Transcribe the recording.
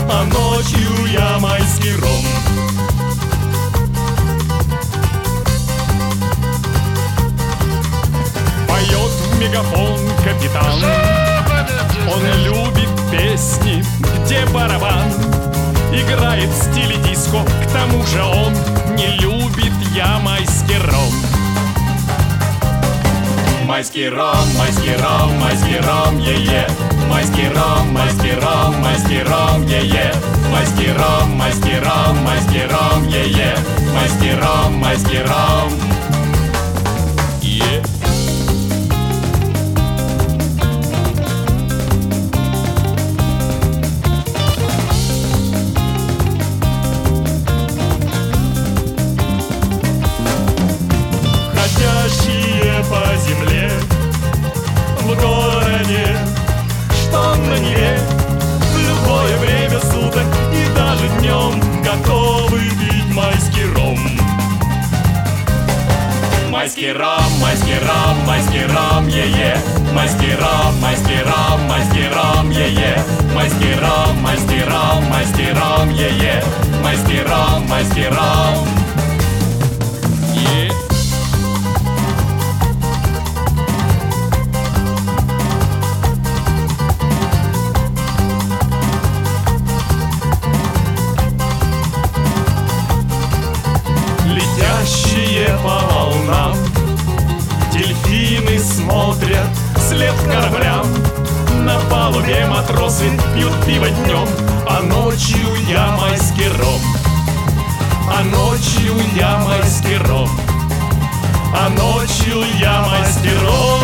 а ночью я майский ром. Поет в мегафон капитан, он любит песни, где барабан играет в стиле диско, к тому же он не любит ямайский ром. Майский ром, майский ром, майский ром, е-е. Майский ром, майский ром, майский ром, е-е. Майский ром, майский ром, майский ром, е-е. Майский ром, майский ром, е. Ходящие по земле, в городе, что на Неве, в любое время суток и даже днем готовы пить майский ром. Майский ром, майский ром, майский ром, е-е. Майский ром, майский ром, майский ром, е-е. Майский ром, майский ром, майский ром, е-е. Майский ром, майский ром, е. Летящие по волнам дельфины смотрят вслед кораблям. На палубе матросы пьют пиво днем, а ночью ямайский ром. А ночью ямайский ром. А ночью ямайский ром.